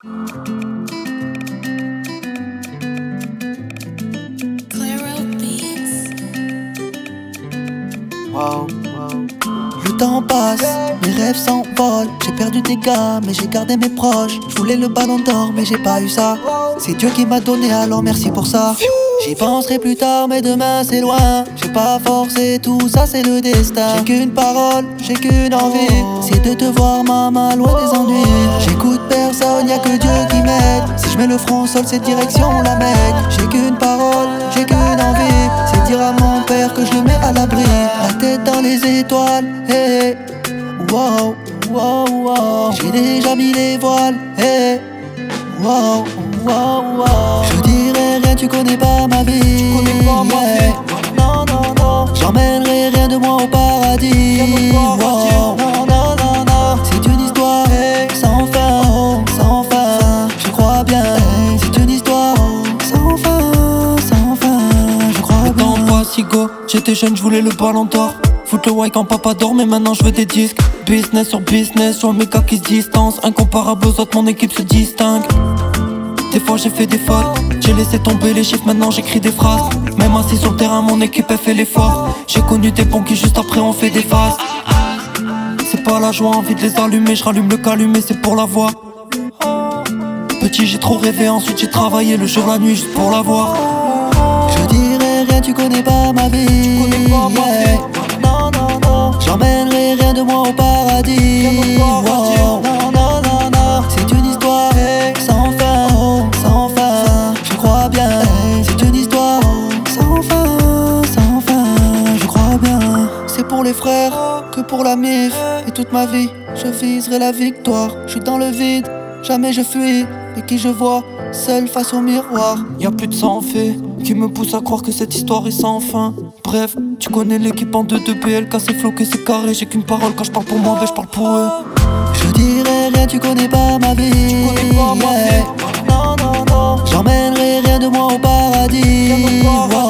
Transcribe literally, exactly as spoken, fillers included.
Wow, wow. Le temps passe, mes rêves s'envolent. J'ai perdu des gars, mais j'ai gardé mes proches. Je voulais le ballon d'or, mais j'ai pas eu ça. C'est Dieu qui m'a donné, alors merci pour ça. J'y penserai plus tard, mais demain c'est loin. J'ai pas forcé, tout ça c'est le destin. J'ai qu'une parole, j'ai qu'une envie, c'est de te voir maman loin des ennuis. J'écoute personne, y'a que Dieu qui m'aide. Si je mets le front au sol, c'est direction la Mecque. J'ai qu'une parole, j'ai qu'une envie, c'est dire à mon père que je le mets à l'abri. La tête dans les étoiles, hey. Wow, wow, wow. J'ai déjà mis les voiles, hey. Wow, wow, wow. Je dirai rien, tu connais pas ma vie. Tu connais pas ma vie. Non, non, non. J'emmènerai rien de moi au paradis. Wow, non, non, non, non. C'est une histoire sans fin, oh, sans fin. Je crois bien. C'est une histoire sans fin, sans fin. Je crois bien. Le temps passe, go. J'étais jeune, je voulais le ballon d'or. Foutre le white quand papa dort, mais maintenant je veux des disques. Business sur business, je vois mes gars qui se distancent. Incomparable aux autres, mon équipe se distingue. Des fois j'ai fait des fautes, j'ai laissé tomber les chiffres, maintenant j'écris des phrases. Même assis sur le terrain, mon équipe elle fait l'effort. J'ai connu des bons qui juste après on fait des phases. C'est pas la joie, envie de les allumer, je rallume le calumet, c'est pour la voix. Petit j'ai trop rêvé, ensuite j'ai travaillé le jour la nuit juste pour la voir. Je dirai rien, tu connais pas ma vie. Tu connais pas ma vie. Non, non, non. J'emmènerai rien de moi au paradis. Wow, non, non, non, non. C'est une histoire sans fin, oh, sans fin. Je crois bien. C'est une histoire sans fin, sans fin. Je crois bien. C'est pour les frères que pour la mif. Et toute ma vie, je viserai la victoire. Je suis dans le vide, jamais je fuis. Et qui je vois seul face au miroir. Y'a plus de sang fait qui me pousse à croire que cette histoire est sans fin. Bref, tu connais l'équipe en deux de B L K, c'est floqué, c'est carré. J'ai qu'une parole, quand je parle pour moi, ben je parle pour eux. Je dirai rien, tu connais pas ma vie. Tu connais pas ma vie. Non, non, non. J'emmènerai rien de moi au paradis. Wow,